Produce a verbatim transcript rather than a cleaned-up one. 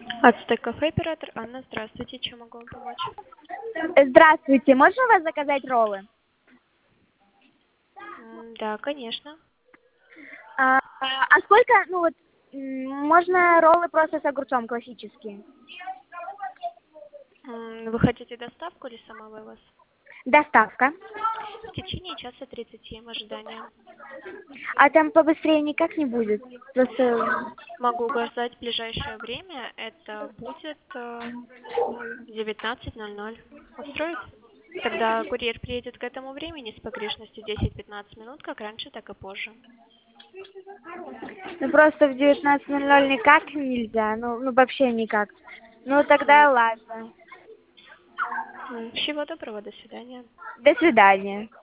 Ацтек кафе, оператор Анна. Здравствуйте, чем могу вам помочь? Здравствуйте, можно у вас заказать роллы? М, Да, конечно. А, а сколько, ну вот, м, можно роллы просто с огурцом, классические? М, Вы хотите доставку или сама вывоз? Доставка. В течение часа тридцати в ожидании. А там побыстрее никак не будет? Просто... Могу указать ближайшее время. Это будет э, девятнадцать ноль ноль. Устроит? Тогда курьер приедет к этому времени с погрешностью десять-пятнадцать минут, как раньше, так и позже. Ну просто в девятнадцать ноль ноль никак нельзя, ну, ну вообще никак. Ну Ну, тогда ладно. м, всего доброго, до свидания. До свидания.